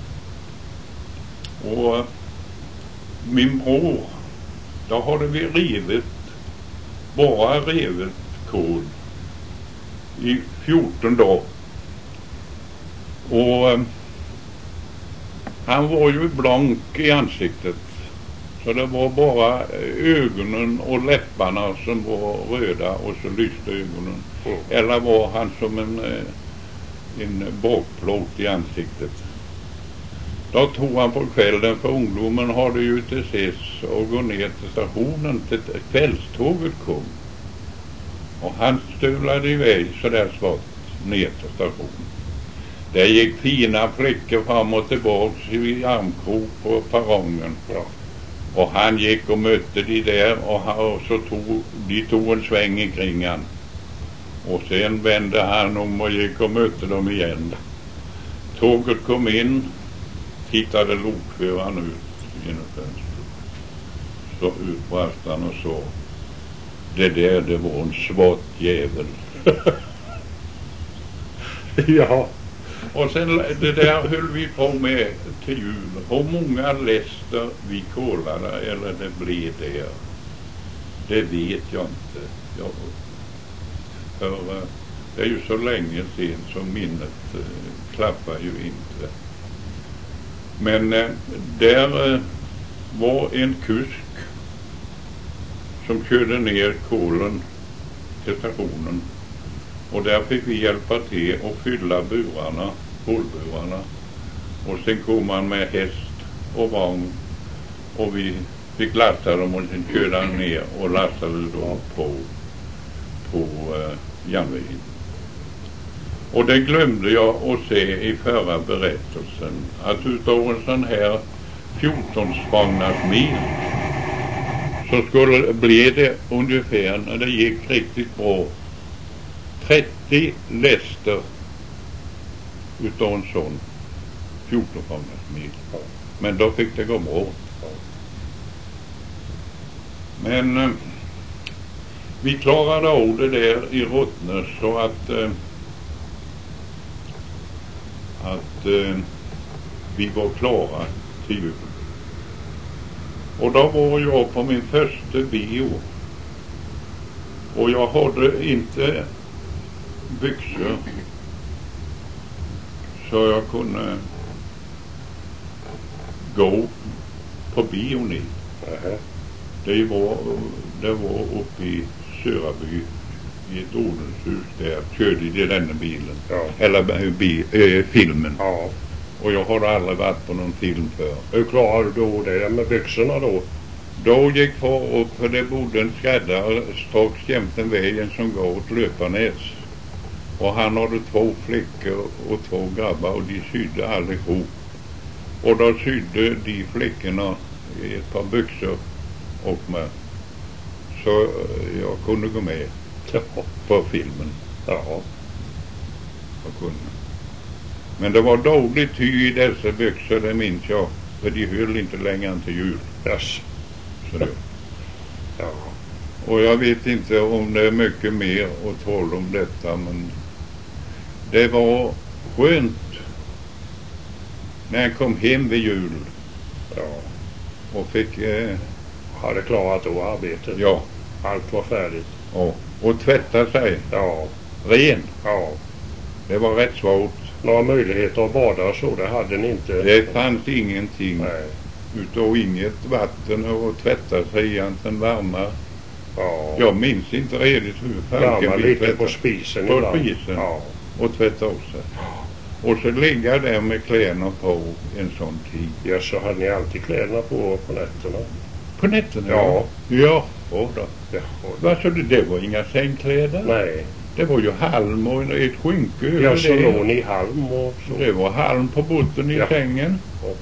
Och min bror, då hade vi bara rivit kol i 14 dagar. Och han var ju blank i ansiktet. Så det var bara ögonen och läpparna som var röda och så lyste ögonen. Mm. Eller var han som en bakplåt i ansiktet. Då tog han på kvällen, för ungdomen hade ju inte ses, och gå ner till stationen till kvällståget kom. Och han stövlade iväg så där svart ner till stationen. Det gick fina flickor fram och tillbaks i armkrok på perrongen. Ja. Och han gick och mötte de där och så tog en sväng kring han. Och sen vände han om och gick och mötte dem igen. Tåget kom in, tittade lokföraren ut genom fönstret. Så utbrast han och sa: det var en svart jävel. Ja. Och sen det där höll vi på med till jul. Hur många läster vi kollade eller det blev där, det vet jag inte. För det är ju så länge sedan som minnet klappar ju inte. Men där var en kusk som körde ner kolen till stationen. Och där fick vi hjälpa till och fylla burarna, kolburarna. Och sen kom man med häst och vagn. Och vi fick lasta dem och sen körde ner och lastade dem på järnvägen. Och det glömde jag att se i förra berättelsen. Att utav en sån här 14-spagnars mil så bli det ungefär, när det gick riktigt bra, 30 läster utav en sån 14-spagnars mil. Men då fick det gå bra. Men vi klarade av det där i Rottne så att vi var klara till jul. Och då var jag på min första bio. Och jag hade inte byxor så jag kunde gå på bion i. Det var uppe i Söraby i ett ordenshus där körde i den bilen. Ja. Eller filmen. Ja. Och jag har aldrig varit på någon film för. Hur klarar du då det med byxorna då? Då gick far upp, för det bodde en skräddare strax jämte vägen som går åt Löparnäs. Och han hade 2 flickor och 2 grabbar och de sydde allihop. Och då sydde de flickorna i ett par byxor och med. Så jag kunde gå med på filmen. Ja. Jag kunde. Men det var dåligt hy i dessa byxor, det minns jag. För de höll inte längre än till jul. Yes. Så det. Ja. Och jag vet inte om det är mycket mer att tala om detta, men det var skönt när jag kom hem vid jul. Ja. Och fick... Hade klarat då arbetet. Ja. Allt var färdigt. Ja. Och tvätta sig. Ja. Ren. Ja. Det var rätt svårt. Några möjligheter att bada och så, det hade ni inte. Det fanns ingenting. Nej. Utav inget vatten och tvätta sig egentligen varma. Ja. Jag minns inte redigt hur Värma lite på spisen på ibland. spisen. Ja. Och tvätta av sig. Och så ligga där med kläderna på en sån tid. Ja, så hade ni alltid kläderna på nätterna. På nätterna? Ja. Ja, och då. Ja. Alltså det var inga sängkläder. Nej. Det var ju halm och ett skynke över Ja, så det. låg ni i halm och så. Det var halm på botten i Ja. sängen. Ja.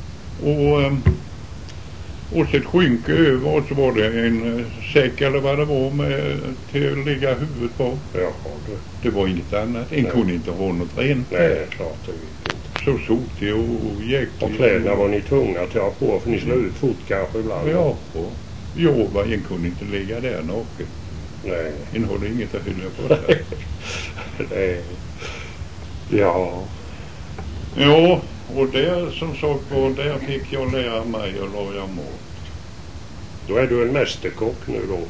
Och så ett skynke över, och så var det en säck eller vad det var med till att ligga huvudet på. Ja, du. Det var inget annat. En Nej. kunde inte ha något rent. Nej, det är klart det gick inte. Så sotig och jäklig. Och kläderna var ni tvungna att ha på för ni slog ut fot kanske ibland. Ja, en kunde inte ligga där naken. Nej. En hade inget att hylla på sig. Nej. Ja. Ja, och där som sagt var, där fick jag lära mig att laga mat. Då är du en mästerkock nu då.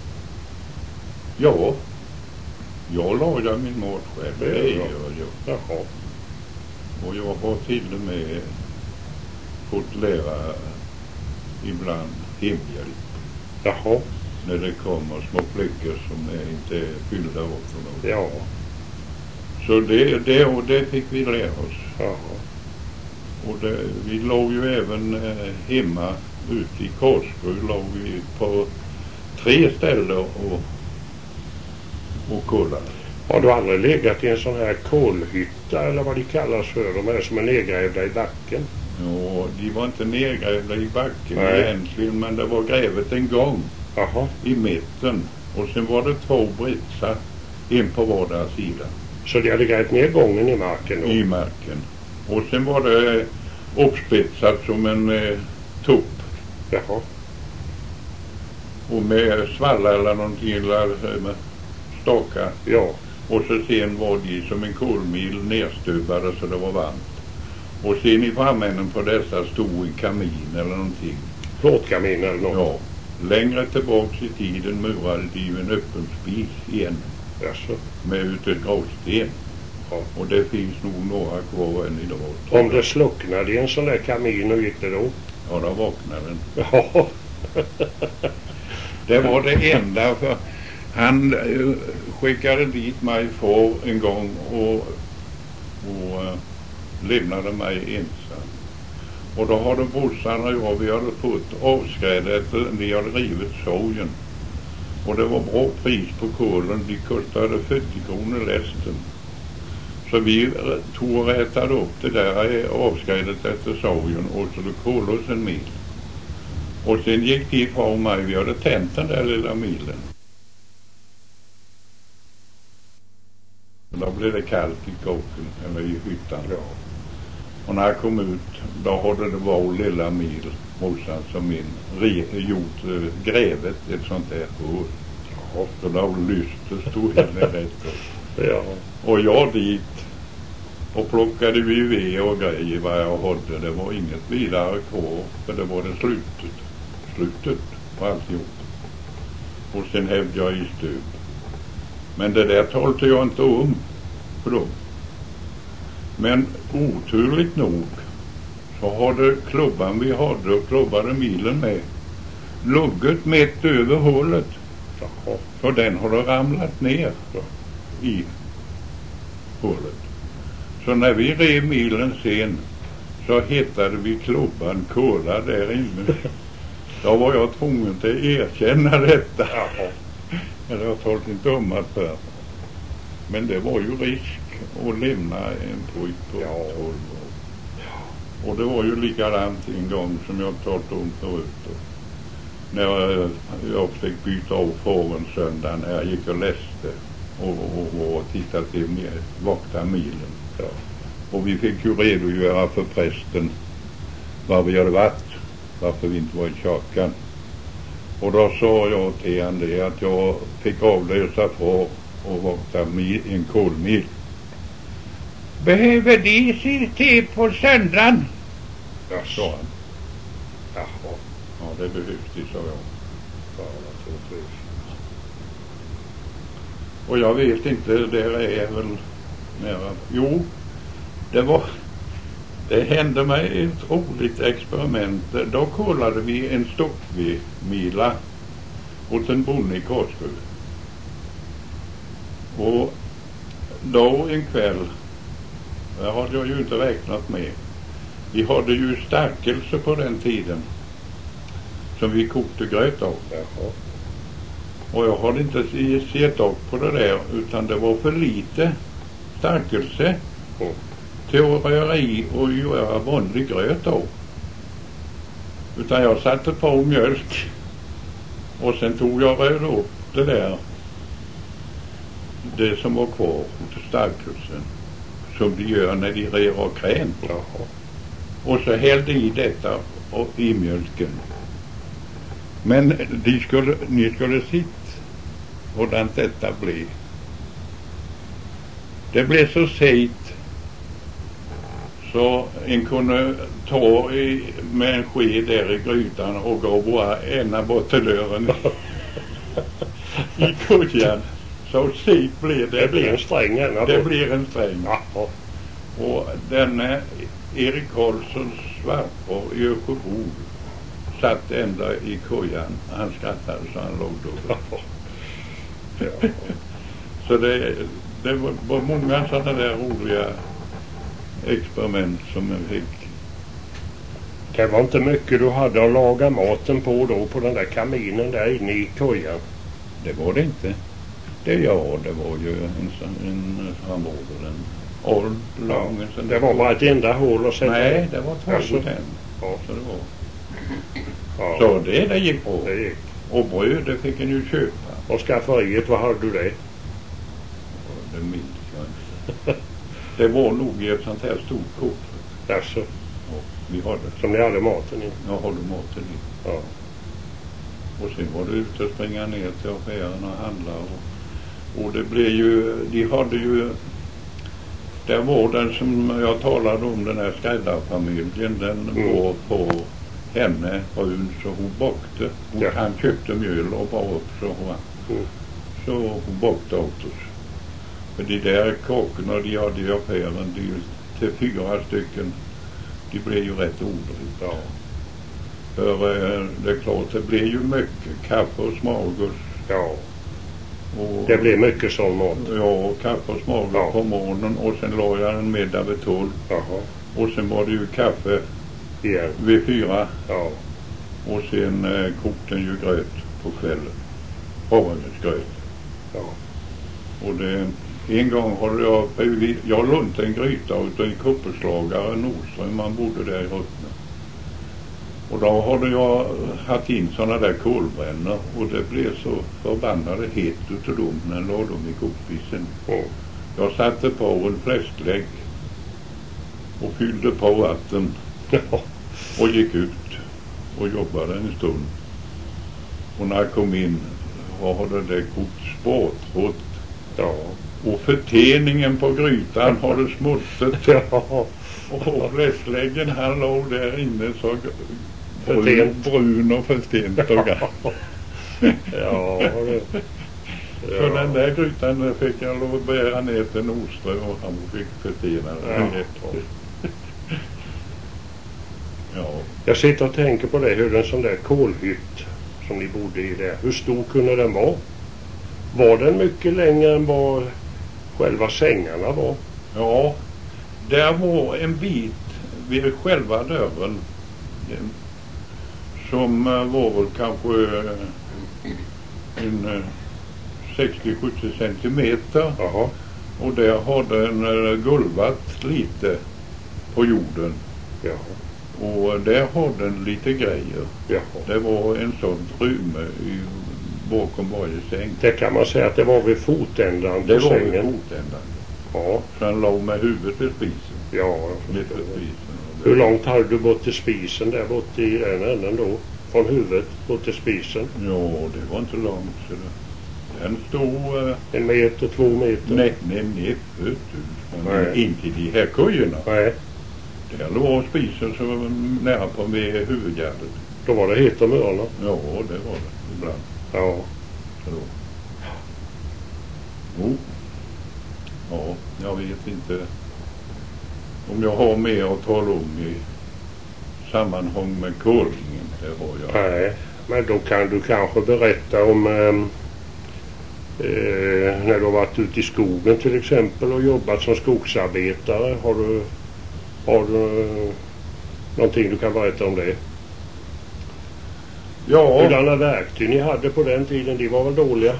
Ja, jag lagar min mat själv. Det gör jag. Jaha. Och jag har till och med fått lära ibland hemhjälp. Jaha. När det kommer små flickor som är inte fyllda av för något. Ja. Så det fick vi lära oss. Jaha. Och vi låg ju även hemma ute i Korsbro, låg vi på 3 ställen och kollade. Har du aldrig legat i en sån här kolhytta eller vad de kallas för? De är som är nedgrävda i backen. Ja, de var inte nedgrävda i backen Nej. egentligen, men det var grävet en gång Jaha. i mitten. Och sen var det 2 britsar, en på vardera sida. Så de hade grävt ner gången i marken då? I marken. Och sen var det uppspetsat som en tupp. Jaha. Och med svalla eller någonting, eller med stakar. Ja. Och så sen var de som en kolmil nedstuvade så det var varmt. Och sen i framänden på dessa stod en kamin eller någonting. Plåtkamin eller något? Ja. Längre tillbaks i tiden murade de ju en öppen spis igen. Jaså. Med ute gråsten. Ja. Och det finns nog några kvar än idag. Om det slocknade i en sån där kamin, hur gick det då? Ja, då vaknade den. Ja. Det var det enda, för han skickade dit mig för en gång och lämnade mig ensam. Och då hade brorsan och jag, vi hade fått avskrädet, vi hade rivit sågen. Och det var bra pris på kolen, de kostade 40 kronor lästen. Så vi tog och rätade upp det där avskrädet efter sågen och så det kolade oss en mil. Och sen gick de ifrån mig, vi hade tänt den där lilla milen. Då blev det kallt i kåken, eller i hyttan. Ja. Och när jag kom ut, då hade det varit lilla mil, morsan som gjort grävet ett sånt där hål. Ja. Så då lyste stod henne rätt upp. Ja. Och jag dit och plockade vi ved och grejer vad jag hade. Det var inget vidare kvar, för det var det slutet på alltihop. Och sen hävde jag i stup. Men det där talte jag inte om för dem. Men oturligt nog så hade klubban vi hade och klubbade milen med lugget mitt över hålet. Jaha. Så den hade ramlat ner i hålet. Så när vi rev milen sen så hittade vi klubban kola där inne. Då var jag tvungen att erkänna detta. Jaha. Eller jag fått inte dummat för. Men det var ju risk att lämna en pojk på 12 år. Och det var ju likadant en gång som jag talat om förut. När jag fick byta av fåren söndagen när jag gick och läste och tittade till vakta milen. Ja. Och vi fick ju redogöra för prästen var vi hade varit, varför vi inte var i kyrkan. Och då sa jag till han det att jag fick avlösa för och vakta en kolmil. Behöver de se till på söndagen? Ja, Sa han. Jaha. Ja, det behövs det, sa jag. Ja, naturligtvis. Och jag vet inte, det är väl nära. Jo, det hände mig ett roligt experiment. Då kollade vi en stockmila åt en bonde i Karlskrona. Och då en kväll, det hade jag ju inte räknat med. Vi hade ju stärkelse på den tiden som vi kokte gröt av. Jaha. Och jag hade inte sett upp på det där, utan det var för lite stärkelse till att röra i och göra vanlig gröt av. Utan jag satte på mjölk och sen tog jag röd upp det som var kvar till stärkelsen som de gör när de rerar krän. Jaha. Och så hällde i detta och i mjölken. Men ni skulle sitta hurdant detta blev. Det blev så segt så en kunde ta med en sked där i grytan och gå bara ena bort till dörren i kujan. Så segt blev det. Det blir en sträng ena. Det blir en sträng. Jaha. Och denna Erik Karlssons svartbror i Ösjöbo satt ända i kojan. Han skrattade så han låg då. Ja. Så det var många sådana där roliga experiment som jag fick. Det var inte mycket du hade att laga maten på då på den där kaminen där inne i kojan. Det var det inte. Det var ju han var väl en old lång. Ja, det var bara ett enda hål och sen. Nej, det var 12 alltså, ja. Så det var. Ja. Så det gick på. Det gick. Och bröd, det fick en ju köpa. Och skafferiet, vad hade du det? Det minns jag inte. Det var nog i ett sånt här stort kort. Alltså, Ja, vi hade. som ni hade maten i. Jag hade maten i. Ja. Och sen var det ute och springa ner till affären och handla. Och det blev ju, de hade ju, det var den som jag talade om, den här skräddarfamiljen, den var på henne brun så hon bakte. Ja. Han köpte mjöl och bar upp så hon bakte åt oss. För de där kakorna de hade i affären, till 4 stycken, de blev ju rätt odrigt. Ja. För det är klart, det blir ju mycket kaffe och smörgås. Ja. Och, Det blev mycket sån mat. ja, kaffe och smörgås på morgonen och sen la jag en middag vid 12. Jaha. Och sen var det ju kaffe Igen. vid 4. Ja. Och sen kokte den ju gröt på kvällen. Havregrynsgröt. Ja. Och en gång hade jag lånade en gryta utav en kupperslagare Nordström, han bodde där i Ruttne. Och då hade jag haft in sådana där kolbrännor och det blev så förbannade het utav dem när jag la dem i kokspisen. Jag satte på en fläsklägg och fyllde på vatten och gick ut och jobbade en stund. Och när jag kom in hade det kokt spåtrått. Ja. Och förteningen på grytan hade smuttat. Ja. Och fläskläggen han låg där inne så Förtent. brun och förtent och gammalt. Ja, Så den där grytan fick jag lov att bära ner till Nordströ och han fick förtena den. Ja. Jag sitter och tänker på det, hur en sån där kolhytt som ni bodde i där, hur stor kunde den vara? Var den mycket längre än vad själva sängarna var? Ja, där var en bit vid själva dörren som var väl kanske en 60-70 centimeter. Jaha. Och där hade den gulvat lite på jorden. Ja. Och där hade den lite grejer. Ja. Det var en sån rymme bakom varje säng. Det kan man säga att det var vid fotändan på det var sängen. vid fotändan. Ja. Så han låg med huvudet vid spisen. Ja. Lite vid spisen. Hur långt hade du bort till spisen där bort i den änden då? Från huvudet bort till spisen? Ja, det var inte långt. Så den stod... 1 meter, 2 meter? Nej, men inte i de här kojorna. Nej. Där låg spisen så nära på med huvudgärdet. Då var det hett om öronen? Ja, det var det ibland. Ja. Så då. Jo. Ja, jag vet inte om jag har mer att tala om i sammanhang med kolningen. Det har jag. Nej, men då kan du kanske berätta om när du har varit ute i skogen till exempel och jobbat som skogsarbetare. Har du någonting du kan berätta om det? Ja. Hurdana verktyg ni hade på den tiden, de var väl dåliga?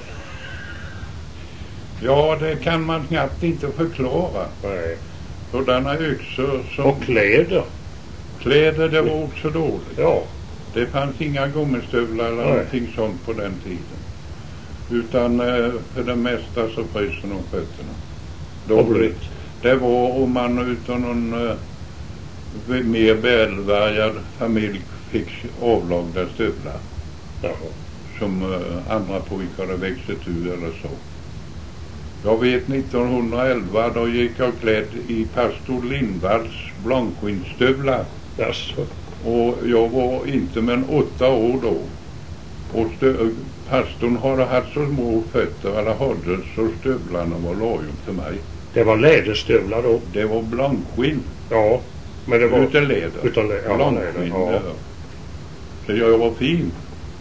Ja, det kan man knappt inte förklara. Nej. Sådana yxor som... Och kläder? Kläder, det var också dåligt. Ja. Det fanns inga gummistövlar eller någonting sånt på den tiden. Utan för det mesta så fryser de fötterna. Dåligt. Det var om man utan någon mer välvärjad familj fick avlagda stövlar. Jaha. Som andra pojkar hade växt ur eller så. Jag vet 1911 då gick jag klädd i pastor Lindvalls blankskinnstövlar. Jaså. Och jag var inte men 8 år då. Och pastorn hade haft så små fötter eller hade så stövlarna var lagom till mig. Det var läderstövlar då? Det var blankskinn. Ja. Men det var utan läder. Utan läder. Blankskinn. Ja. Så jag var fin.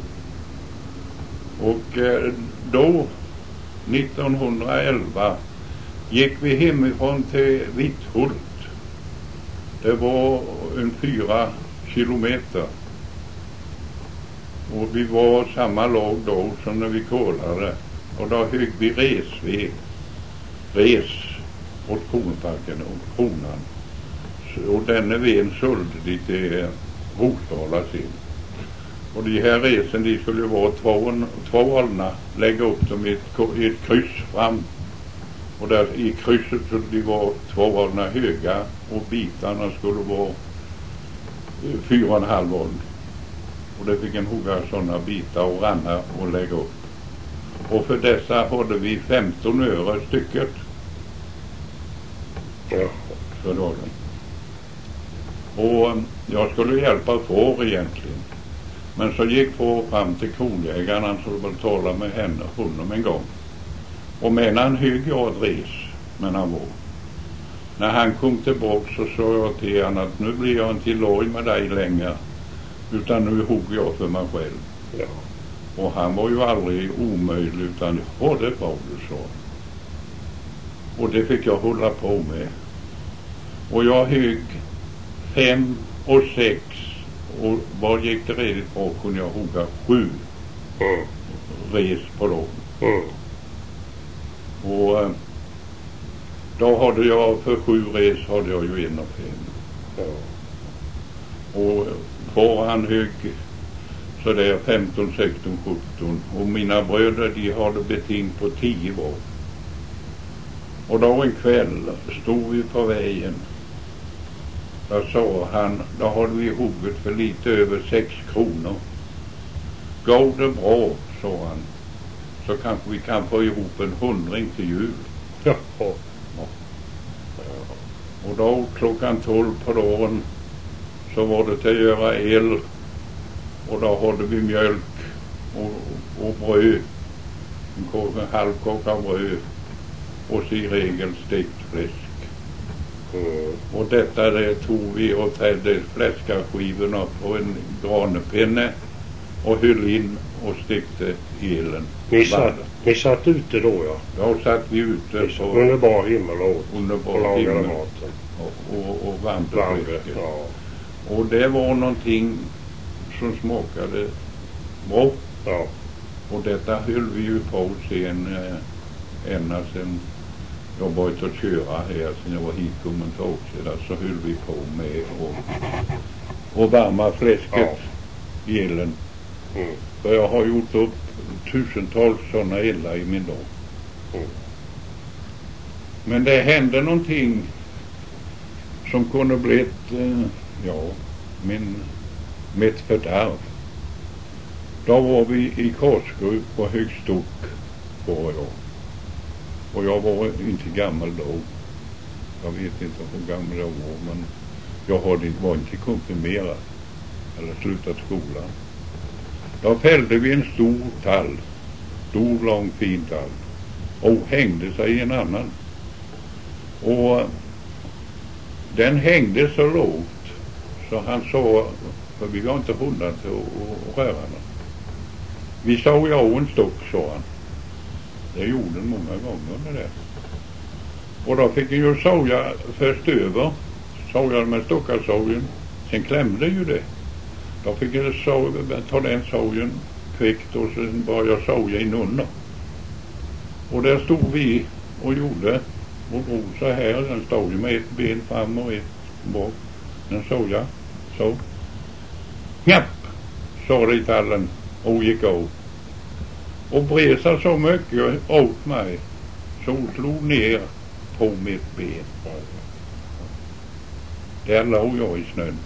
Och då 1911 gick vi hemifrån till Vitthult. Det var en 4 kilometer. Och vi var samma lag då som när vi kolade. Och då högg vi resved. Res åt Kronparken och Kronan. Och denne veden sålde de till Rosdala sin. Och de här resen de skulle vara två alna, lägga upp dem i ett kryss fram. Och där i krysset skulle de vara 2 alna höga och bitarna skulle vara 4,5 aln. Och det fick en hugga sådana bitar och ranna och lägga upp. Och för dessa hade vi 15 öre stycket. Ja. För dagen. Och jag skulle hjälpa får egentligen. Men så gick får fram till kronjägaren, han skulle väl tala med honom en gång. Och medan han högg jag ett res, men han var. När han kom tillbaka så sa jag till honom att nu blir jag inte loj med dig längre. Utan nu hugg jag för mig själv. Ja. Och han var ju aldrig omöjlig utan det var det bra du sa. Och det fick jag hålla på med. Och jag högg 5 och 6. Och vad gick det redigt bra kunde jag hugga 7 res på dem. Och då hade jag för 7 res hade jag ju 1,5. Ja. Och far han högg så där 15, 16, 17. Och mina bröder de hade beting på 10 var. Och då en kväll stod vi på vägen. Då sa han, då hade vi hugget för lite över 6 kronor. Går det bra, sa han, så kanske vi kan få ihop en 100 till jul. Ja. Och då klockan 12 på dagen så var det till att göra el. Och då hade vi mjölk och bröd en halv kocka bröd och så i regel stekt fläsk. Och detta det tog vi och trädde fläskaskivorna på en granepinne och höll in och stekte elen. Ni satt ute då, ja? Då satt vi ute på underbar himmel och underbar lagade maten. Och värmde fläsket. Ja. Och det var någonting som smakade bra. Ja. Och detta höll vi ju på sen ända sen jag började att köra här sen jag var hitkommen till också. Så höll vi på med och värma fläsket i elen. För jag har gjort upp tusentals sådana eldar i min dag. Men det hände någonting som kunde blivit mitt fördärv. Då var vi i Korsgrupp på Högstock var jag. Och jag var inte gammal då. Jag vet inte hur gammal jag var, men jag var inte konfirmerad eller slutat skolan. Då fällde vi en stor tall. Stor, lång, fin tall. Och hängde sig i en annan. Och den hängde så lågt så han sa, för vi var inte hundar till att röra den. Vi såg jag en stock, sa han. Det gjorde den många gånger med det. Och då fick jag ju såga först över. Sågade med stockarsågen. Sen klämde ju det. Då fick jag ta den sågen kvickt och sen började jag såga in under. Och där stod vi och gjorde och drog så här. Den stod ju med ett ben fram och ett bak. Den såg jag. Så. Knapp! Sa det i tallen och gick av. Och bresa så mycket åt mig så slog ner på mitt ben. Där låg jag i snön.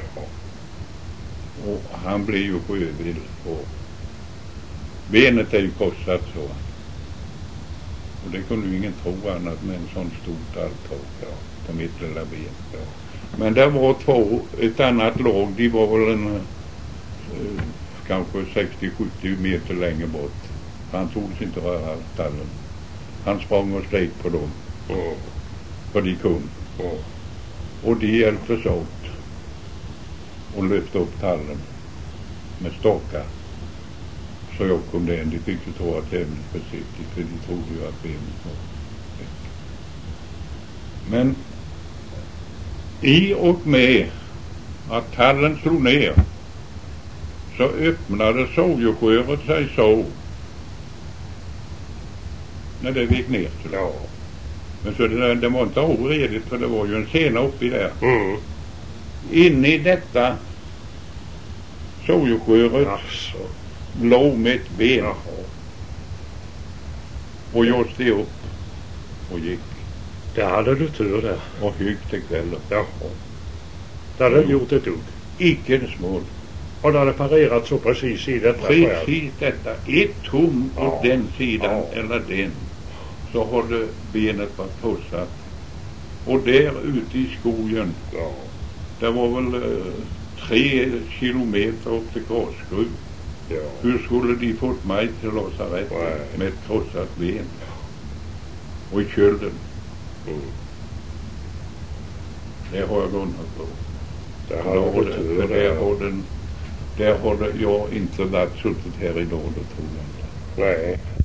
Och han blev ju sjövild och benet är ju krossat så. Och det kunde ju ingen tro annat med en sån stort alltag på mitt lilla ben. Men det var ett annat lag, de var väl kanske 60-70 meter längre bort. Han tog sig inte röra tallen. Han sprang och steg på dem. För de kunde. Och de hjälptes åt och lyfte upp tallen med stakar. Så jag kom den. De fick ju tro att det är försiktigt, för de trodde ju att benet var väck. Men i och med att tallen slog ner så öppnade sågeskäret sig så när det gick ner till. Ja. Men så det var inte oredigt, för det var ju en sena uppe i där. Inne i detta sågeskäret låg mitt ben. Och jag steg upp och gick. Det hade du tur där. Och hög till kvällen. Det hade gjort ett dugg. Icke en smål. Och det hade parerat så precis i detta skär. Precis detta. Ett tom åt den sidan eller den. Så hade benet varit krossat. Och där ute i skogen. Det var väl 3 kilometer upp till Korsgrupp. Hur skulle de fått mig till lasarett med ett krossat ben? Och i kölden. Det har jag undrat på. Där har jag inte varit suttit här idag, det tror jag inte. Nej.